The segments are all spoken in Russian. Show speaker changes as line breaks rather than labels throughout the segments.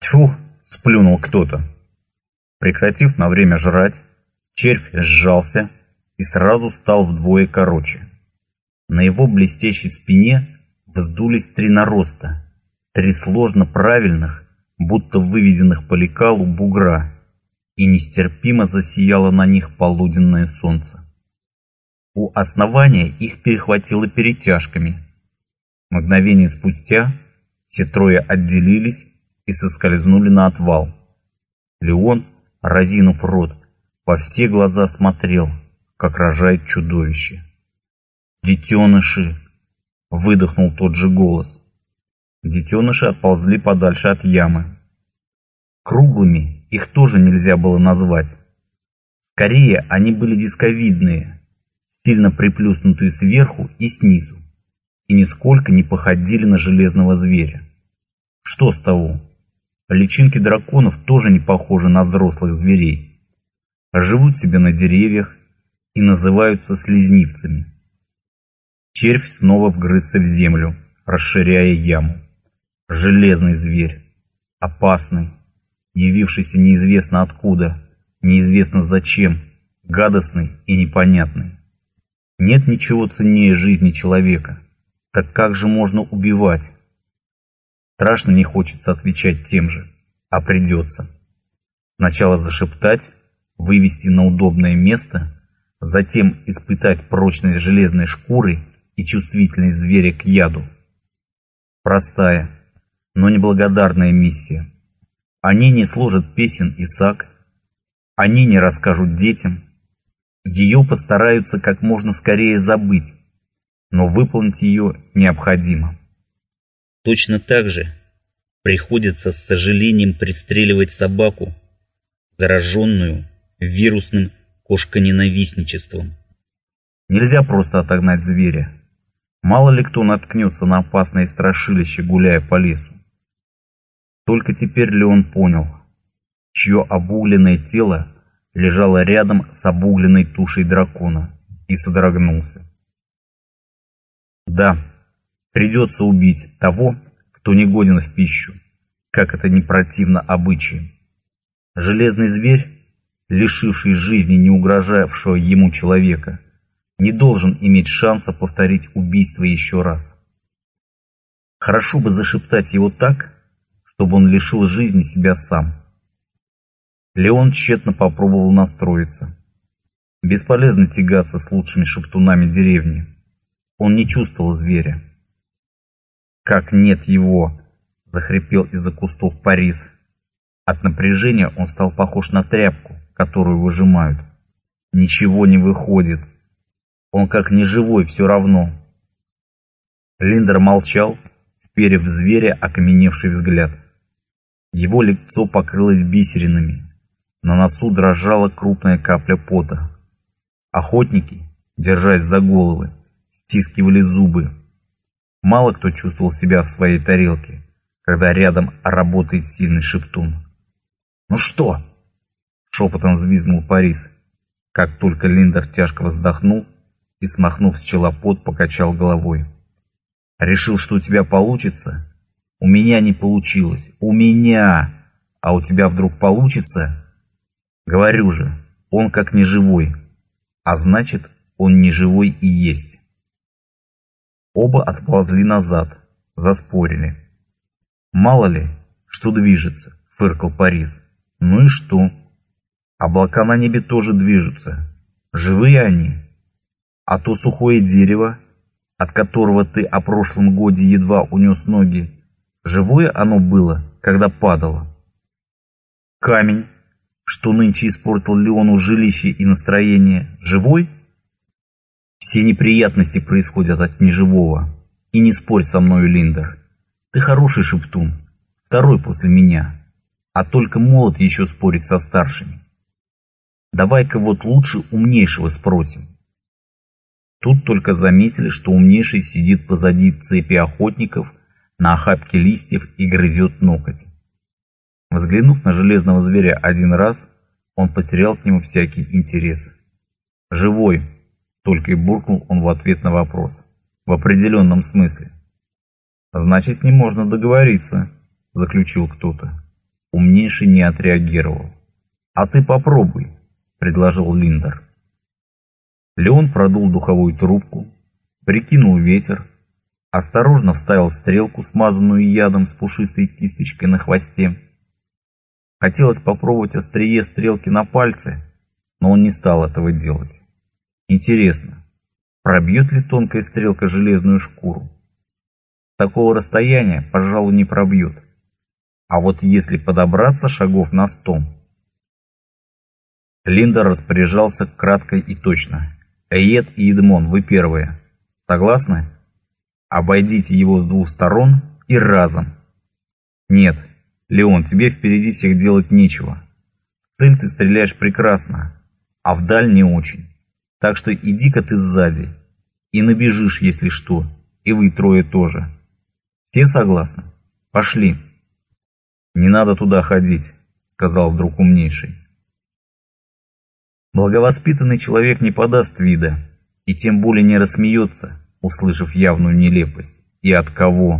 Тьфу, сплюнул кто-то. Прекратив на время жрать, червь сжался и сразу стал вдвое короче. На его блестящей спине вздулись 3 нароста, 3 сложно правильных, будто выведенных по лекалу бугра, и нестерпимо засияло на них полуденное солнце. У основания их перехватило перетяжками. Мгновение спустя все 3 отделились и соскользнули на отвал. Леон, разинув рот, во все глаза смотрел, как рожает чудовище. «Детеныши!» — выдохнул тот же голос. Детеныши отползли подальше от ямы. Круглыми их тоже нельзя было назвать. Скорее, они были дисковидные, сильно приплюснутые сверху и снизу, и нисколько не походили на железного зверя. Что с того? Личинки драконов тоже не похожи на взрослых зверей. Живут себе на деревьях и называются слизнивцами. Червь снова вгрызся в землю, расширяя яму. Железный зверь, опасный, явившийся неизвестно откуда, неизвестно зачем, гадостный и непонятный. Нет ничего ценнее жизни человека. Так как же можно убивать? Страшно не хочется отвечать тем же, а придется. Сначала зашептать, вывести на удобное место, затем испытать прочность железной шкуры и чувствительность зверя к яду. Простая, но неблагодарная миссия. Они не сложат песен и саг, они не расскажут детям, ее постараются как можно скорее забыть, но выполнить ее необходимо.
Точно так же приходится с сожалением пристреливать собаку, зараженную вирусным кошконенавистничеством.
Нельзя просто отогнать зверя. Мало ли кто наткнется на опасное страшилище, гуляя по лесу. Только теперь Леон понял, чье обугленное тело лежало рядом с обугленной тушей дракона, и содрогнулся. Да, придется убить того, кто не годен в пищу, как это не противно обычаю. Железный зверь, лишивший жизни не угрожавшего ему человека, не должен иметь шанса повторить убийство еще раз. Хорошо бы зашептать его так, чтобы он лишил жизни себя сам. Леон тщетно попробовал настроиться. Бесполезно тягаться с лучшими шептунами деревни. Он не чувствовал зверя. «Как нет его!» — захрипел из-за кустов Парис. От напряжения он стал похож на тряпку, которую выжимают. Ничего не выходит. Он как неживой все равно. Линдер молчал, вперев в зверя окаменевший взгляд. Его лицо покрылось бисеринами. На носу дрожала крупная капля пота. Охотники, держась за головы, стискивали зубы. Мало кто чувствовал себя в своей тарелке, когда рядом работает сильный шептун. «Ну что?» — шепотом взвизгнул Парис, как только Линдер тяжко вздохнул и, смахнув с чела пот, покачал головой. «Решил, что у тебя получится? У меня не получилось. У меня! А у тебя вдруг получится? Говорю же, он как неживой. А значит, он неживой и есть». Оба отползли назад, заспорили. «Мало ли, что движется», — фыркал Парис. «Ну и что? Облака на небе тоже движутся. Живые они. А то сухое дерево, от которого ты о прошлом годе едва унес ноги, живое оно было, когда падало? Камень, что нынче испортил Леону жилище и настроение, живой? Все неприятности происходят от неживого. И не спорь со мною, Линдер. Ты хороший шептун, второй после меня, а только молод еще спорить со старшими. Давай-ка вот лучше умнейшего спросим». Тут только заметили, что умнейший сидит позади цепи охотников на охапке листьев и грызет ноготь. Взглянув на железного зверя один раз, он потерял к нему всякий интерес. «Живой», — только и буркнул он в ответ на вопрос. «В определенном смысле». «Значит, с ним можно договориться», — заключил кто-то. Умнейший не отреагировал. «А ты попробуй», — предложил Линдер. Леон продул духовую трубку, прикинул ветер, осторожно вставил стрелку, смазанную ядом, с пушистой кисточкой на хвосте. Хотелось попробовать острие стрелки на пальце, но он не стал этого делать. Интересно, пробьет ли тонкая стрелка железную шкуру? С такого расстояния, пожалуй, не пробьет. А вот если подобраться шагов на 100... Линдер распоряжался кратко и точно. «Эйет и Эдмон, вы первые. Согласны? Обойдите его с 2 сторон и разом». «Нет, Леон, тебе впереди всех делать нечего. В цель ты стреляешь прекрасно, а вдаль не очень. Так что иди-ка ты сзади и набежишь, если что, и вы трое тоже. Все согласны? Пошли». «Не надо туда ходить», — сказал вдруг умнейший. Благовоспитанный человек не подаст вида и тем более не рассмеется, услышав явную нелепость. И от кого?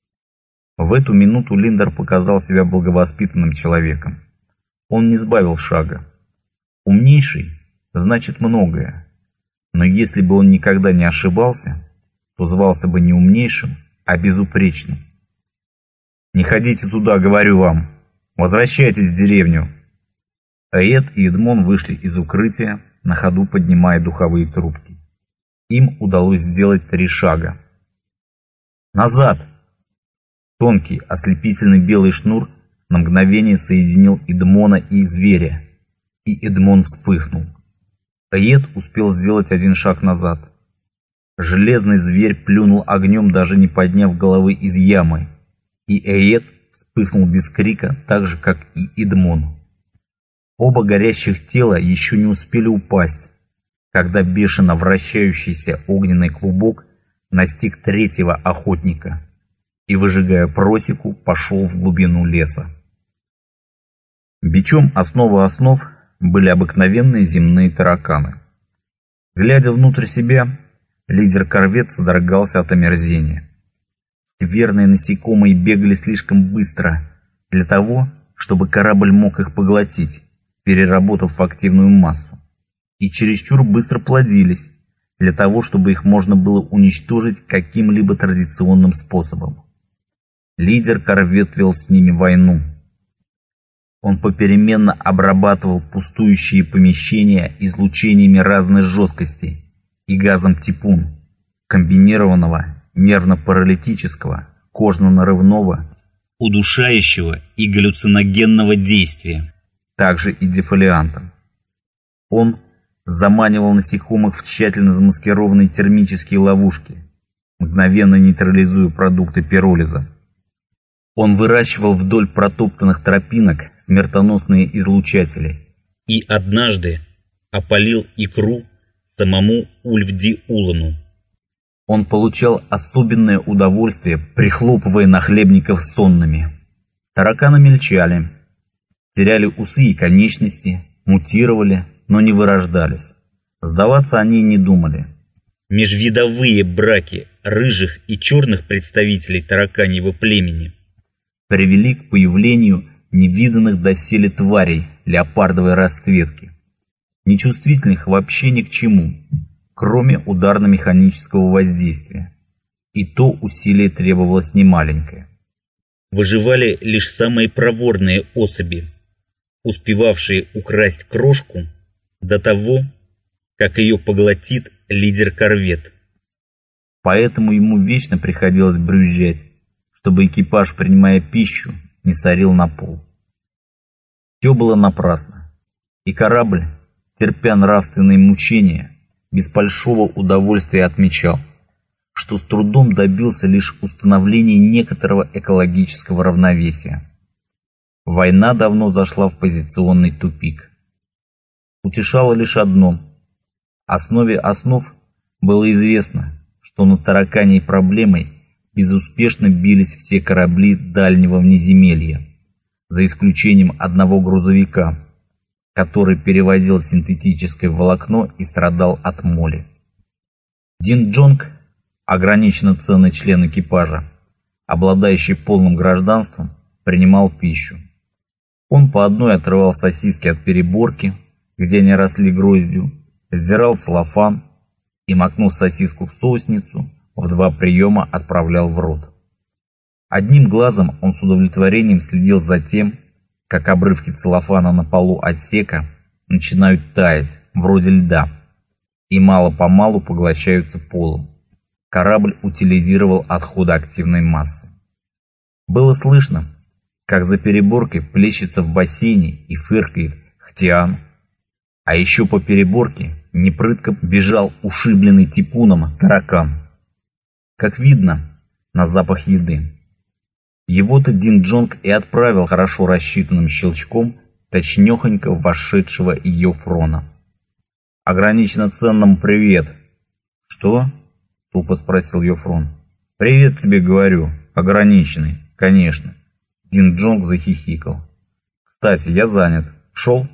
В эту минуту Линдер показал себя благовоспитанным человеком. Он не сбавил шага. Умнейший значит многое, но если бы он никогда не ошибался, то звался бы не умнейшим, а безупречным. «Не ходите туда, говорю вам. Возвращайтесь в деревню». Эйет и Эдмон вышли из укрытия, на ходу поднимая духовые трубки. Им удалось сделать 3 шага. «Назад!» Тонкий, ослепительный белый шнур на мгновение соединил Эдмона и зверя, и Эдмон вспыхнул. Эйет успел сделать 1 шаг назад. Железный зверь плюнул огнем, даже не подняв головы из ямы, и Эйет вспыхнул без крика, так же, как и Эдмон. Оба горящих тела еще не успели упасть, когда бешено вращающийся огненный клубок настиг 3-го охотника и, выжигая просеку, пошел в глубину леса. Бичом основы основ были обыкновенные земные тараканы. Глядя внутрь себя, лидер-корвет содрогался от омерзения. Скверные насекомые бегали слишком быстро для того, чтобы корабль мог их поглотить, переработав в активную массу, и чересчур быстро плодились для того, чтобы их можно было уничтожить каким-либо традиционным способом. Лидер-корвет вел с ними войну. Он попеременно обрабатывал пустующие помещения излучениями разной жесткости и газом типун, комбинированного нервно-паралитического, кожно-нарывного, удушающего и галлюциногенного действия, также и дефолиантом. Он заманивал насекомых в тщательно замаскированные термические ловушки, мгновенно нейтрализуя продукты пиролиза. Он выращивал вдоль протоптанных тропинок смертоносные излучатели и однажды опалил икру самому Ульфди-Улану. Он получал особенное удовольствие, прихлопывая нахлебников сонными. Тараканы мельчали, теряли усы и конечности, мутировали, но не вырождались. Сдаваться они не думали.
Межвидовые браки рыжих и черных представителей тараканьего племени
привели к появлению невиданных доселе тварей леопардовой расцветки, нечувствительных вообще ни к чему, кроме ударно-механического воздействия. И то усилие требовалось немаленькое.
Выживали лишь самые проворные особи, успевавшие украсть крошку до того, как ее поглотит лидер-корвет.
Поэтому ему вечно приходилось брюзжать, чтобы экипаж, принимая пищу, не сорил на пол. Все было напрасно, и корабль, терпя нравственные мучения, без большого удовольствия отмечал, что с трудом добился лишь установления некоторого экологического равновесия. Война давно зашла в позиционный тупик. Утешало лишь одно: в основе основ было известно, что над тараканьей проблемой безуспешно бились все корабли дальнего внеземелья, за исключением одного грузовика, который перевозил синтетическое волокно и страдал от моли. Дин Джонг, ограниченно ценный член экипажа, обладающий полным гражданством, принимал пищу. Он по одной отрывал сосиски от переборки, где они росли гроздью, сдирал целлофан и, макнув сосиску в соусницу, в 2 приема отправлял в рот. Одним глазом он с удовлетворением следил за тем, как обрывки целлофана на полу отсека начинают таять, вроде льда, и мало-помалу поглощаются полом. Корабль утилизировал отходы активной массы. Было слышно, как за переборкой плещется в бассейне и фыркает Хтиан, а еще по переборке непрытко бежал ушибленный типуном таракан. Как видно, на запах еды. Его-то Дин Джонг и отправил хорошо рассчитанным щелчком точнёхонько вошедшего Йофрона. «Ограниченно ценному привет!» «Что?» — тупо спросил Йофрон. «Привет тебе, говорю. Ограниченный, конечно». Дин Джонг захихикал. «Кстати, я занят. Шел?»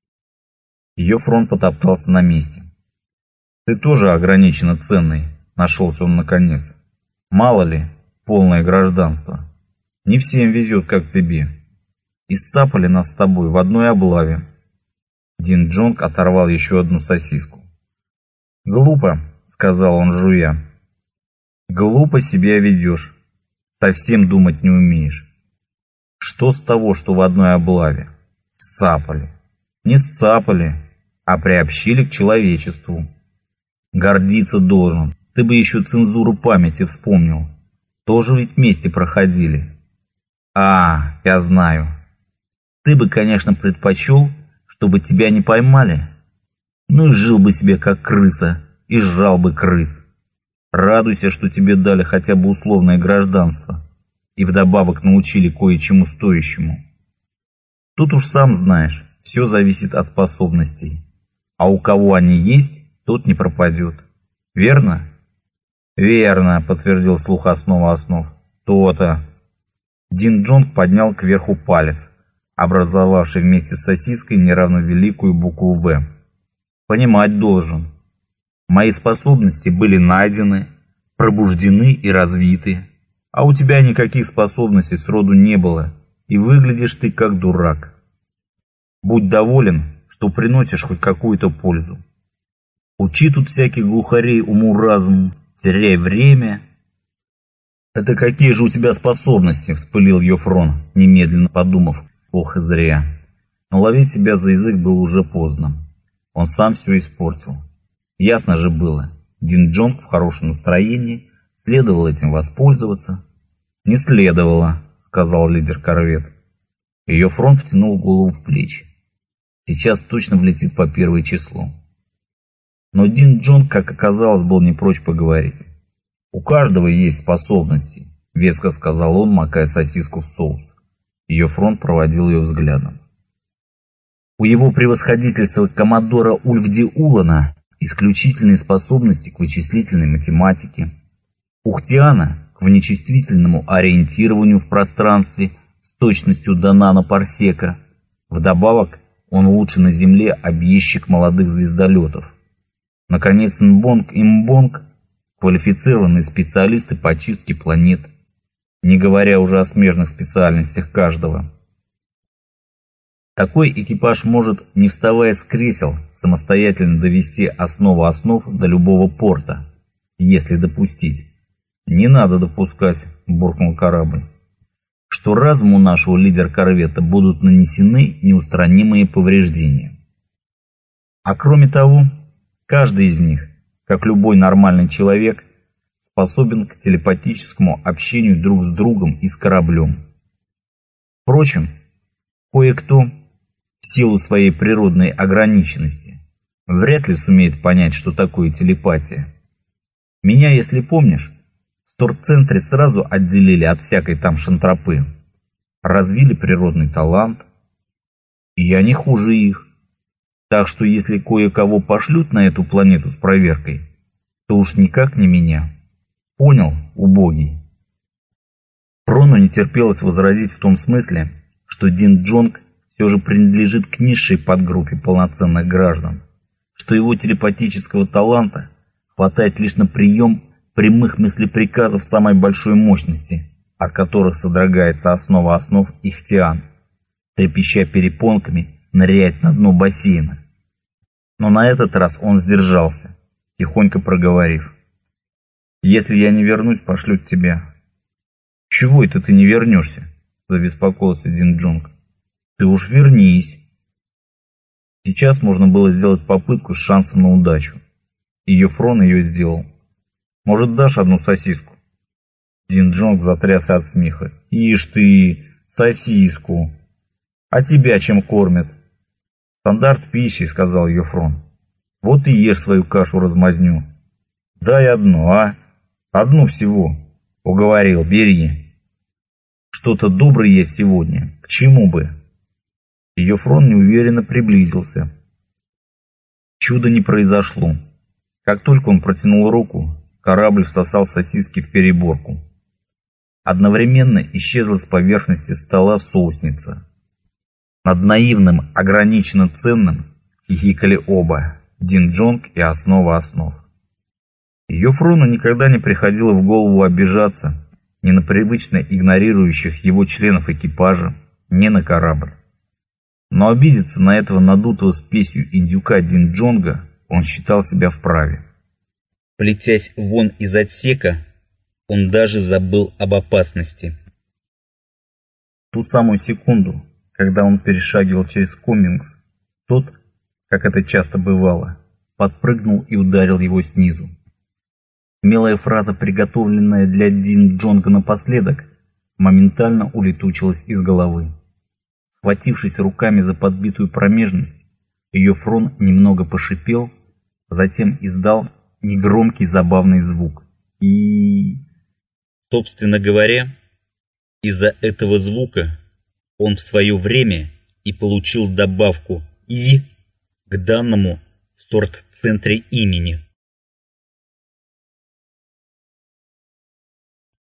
Йофрон потоптался на месте. «Ты тоже ограниченно ценный», — нашелся он наконец. «Мало ли, полное гражданство. Не всем везет, как тебе. Исцапали нас с тобой в одной облаве». Дин Джонг оторвал еще одну сосиску. «Глупо», — сказал он, жуя. «Глупо себя ведешь. Совсем думать не умеешь. Что с того, что в одной облаве? Сцапали. Не сцапали, а приобщили к человечеству. Гордиться должен. Ты бы еще цензуру памяти вспомнил. Тоже ведь вместе проходили. А, я знаю. Ты бы, конечно, предпочел, чтобы тебя не поймали. Ну и жил бы себе как крыса, и сжал бы крыс. Радуйся, что тебе дали хотя бы условное гражданство. И вдобавок научили кое-чему стоящему. Тут уж сам знаешь, все зависит от способностей. А у кого они есть, тот не пропадет. Верно? Верно, подтвердил слух основа основ. То-то. Дин Джонг поднял кверху палец, образовавший вместе с сосиской неравновеликую букву «В». Понимать должен. Мои способности были найдены, пробуждены и развиты. А у тебя никаких способностей сроду не было, и выглядишь ты как дурак. Будь доволен, что приносишь хоть какую-то пользу. Учи тут всяких глухарей уму-разуму, теряй время. Это какие же у тебя способности, вспылил Йофрон, немедленно подумав. Ох и зря. Но ловить себя за язык было уже поздно. Он сам все испортил. Ясно же было, Дин Джонг в хорошем настроении, следовало этим воспользоваться. Не следовало, сказал лидер корвет. Йофрон втянул голову в плечи. Сейчас точно влетит по первое число. Но Дин Джонг, как оказалось, был не прочь поговорить. У каждого есть способности, веско сказал он, макая сосиску в соус. Йофрон проводил ее взглядом. У его превосходительства коммодора Ульфди Улана исключительные способности к вычислительной математике. У Хтиана к внечислительному ориентированию в пространстве с точностью до нанопарсека. Вдобавок, он лучше на Земле объездчик молодых звездолетов. Наконец, Нбонг и Мбонг – квалифицированные специалисты по чистке планет, не говоря уже о смежных специальностях каждого. Такой экипаж может, не вставая с кресел, самостоятельно довести основу основ до любого порта, если допустить. «Не надо допускать», – буркнул корабль, – «что разуму нашего лидер-корвета будут нанесены неустранимые повреждения. А кроме того, каждый из них, как любой нормальный человек, способен к телепатическому общению друг с другом и с кораблем. Впрочем, кое-кто, в силу своей природной ограниченности, вряд ли сумеет понять, что такое телепатия. Меня, если помнишь, в торцентре сразу отделили от всякой там шантропы, развили природный талант, и я не хуже их. Так что если кое-кого пошлют на эту планету с проверкой, то уж никак не меня. Понял, убогий?» Прону не терпелось возразить в том смысле, что Дин Джонг все же принадлежит к низшей подгруппе полноценных граждан, что его телепатического таланта хватает лишь на прием прямых мыслеприказов самой большой мощности, от которых содрогается основа основ и Хтиан. трепеща перепонками, нырять на дно бассейна. Но на этот раз он сдержался, тихонько проговорив: «Если я не вернусь, пошлют тебя». «Чего это ты не вернешься?» – забеспокоился Дин Джонг. «Ты уж вернись». Сейчас можно было сделать попытку с шансом на удачу. И Йофрон ее сделал. «Может, дашь одну сосиску?» Дин Джонг затрясся от смеха. «Ишь ты, сосиску! А тебя чем кормят?» «Стандарт пищи», — сказал Йофрон. «Вот и ешь свою кашу-размазню. Дай одну, а? Одну всего. Уговорил, бери. Что-то доброе есть сегодня. К чему бы?» И Йофрон неуверенно приблизился. Чудо не произошло. Как только он протянул руку, корабль всосал сосиски в переборку. Одновременно исчезла с поверхности стола соусница. Над наивным, ограниченно ценным хихикали оба, Дин Джонг и Основа основ. Йофрону никогда не приходило в голову обижаться ни на привычно игнорирующих его членов экипажа, ни на корабль. Но обидеться на этого надутого спесью индюка Дин Джонга он считал себя вправе.
Плетясь вон из отсека, он даже забыл об опасности.
В ту самую секунду, когда он перешагивал через коммингс, тот, как это часто бывало, подпрыгнул и ударил его снизу. Смелая фраза, приготовленная для Дин Джонга напоследок, моментально улетучилась из головы. Схватившись руками за подбитую промежность, Йофрон немного пошипел, затем издал негромкий забавный звук. И...
Собственно говоря, из-за этого звука он в свое время и получил добавку «и» к данному в сорт-центре имени.